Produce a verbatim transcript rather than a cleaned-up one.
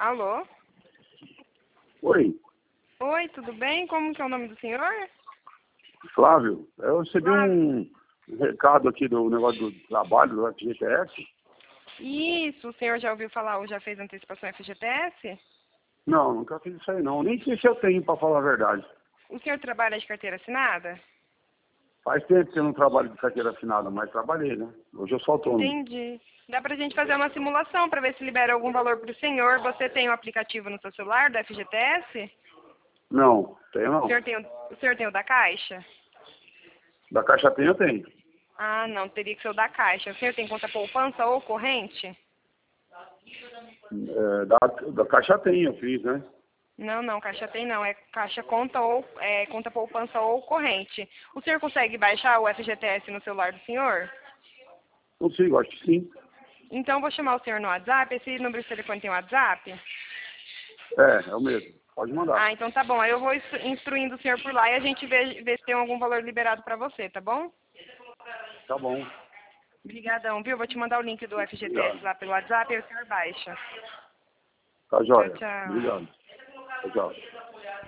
Alô? Oi, Oi, tudo bem? Como que é o nome do senhor? Flávio. Eu recebi Flávio. um recado aqui do negócio do trabalho do F G T S. Isso, o senhor já ouviu falar ou já fez antecipação F G T S? Não, nunca fiz isso aí não. Nem sei se eu tenho, para falar a verdade. O senhor trabalha de carteira assinada? Faz tempo que eu não trabalho de carteira assinada, mas trabalhei, né? Hoje eu sou autônomo. Entendi. Dá pra gente fazer uma simulação para ver se libera algum valor para o senhor. Você tem o aplicativo no seu celular do F G T S? Não, tenho O não. senhor tem o, o senhor tem o da Caixa? Da Caixa Tem eu tenho. Ah, não, teria que ser o da Caixa. O senhor tem conta poupança ou corrente? É, da, da Caixa Tem eu fiz, né? Não, não, Caixa tem não. É Caixa conta ou é, conta poupança ou corrente. O senhor consegue baixar o F G T S no celular do senhor? Consigo, acho que sim. Então vou chamar o senhor no WhatsApp. Esse número de telefone tem WhatsApp? É, é o mesmo. Pode mandar. Ah, então tá bom. Aí eu vou instru- instruindo o senhor por lá e a gente vê, vê se tem algum valor liberado pra você, tá bom? Tá bom. Obrigadão, viu? Vou te mandar o link do F G T S Obrigado. lá pelo WhatsApp e o senhor baixa. Tá Tchau, jóia. tchau. Obrigado. Tchau, tchau.